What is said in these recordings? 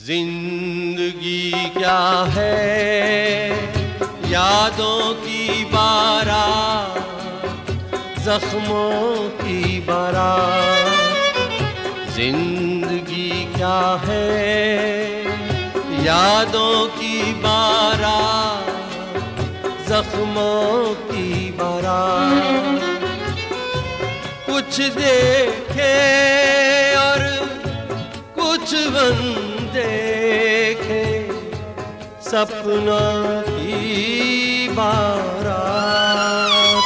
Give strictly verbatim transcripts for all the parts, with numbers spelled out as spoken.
जिंदगी क्या है, यादों की बारात, जख्मों की बारात। जिंदगी क्या है, यादों की बारात, जख्मों की बारात। कुछ देखे और कुछ देखे, सपनों की बारात।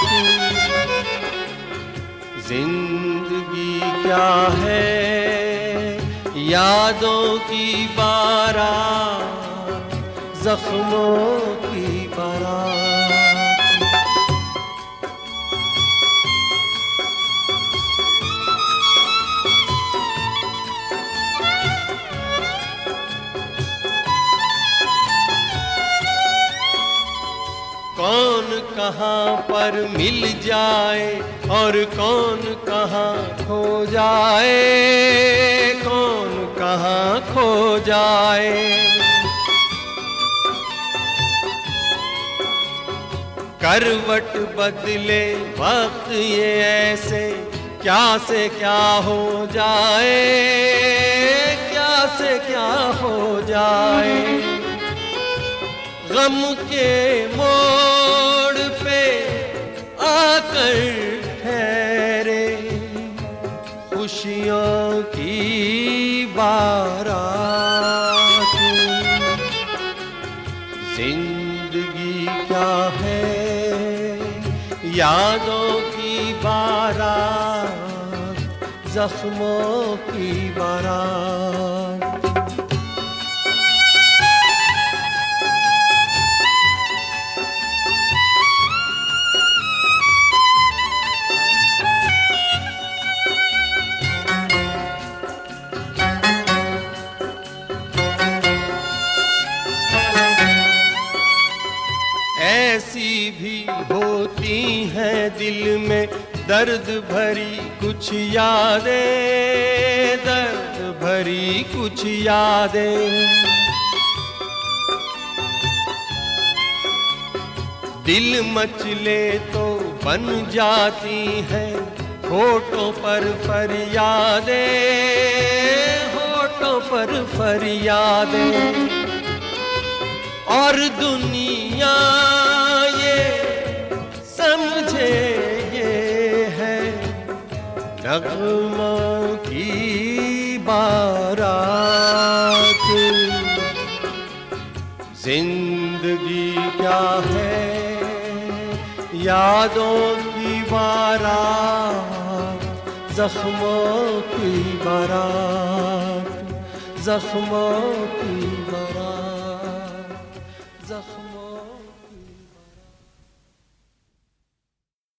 जिंदगी क्या है, यादों की बारात, जख्मों की बारात। कौन कहाँ पर मिल जाए और कौन कहाँ खो जाए, कौन कहाँ खो जाए। करवट बदले वक्त ये ऐसे, क्या से क्या हो जाए, क्या से क्या हो जाए। गम के मोड़ पे आकर ठहरे, खुशियों की बारात। जिंदगी क्या है, यादों की बारात, जख्मों की बारात। ऐसी भी होती हैं दिल में दर्द भरी कुछ यादें, दर्द भरी कुछ यादें। दिल मचले तो बन जाती हैं होठों पर फरियादें, होठों पर फरियादें। और दुनिया ये समझे ये है, नगमों की बारात। जिंदगी क्या है, यादों की बारात, जख्मों की बारात, जख्मों की बारात।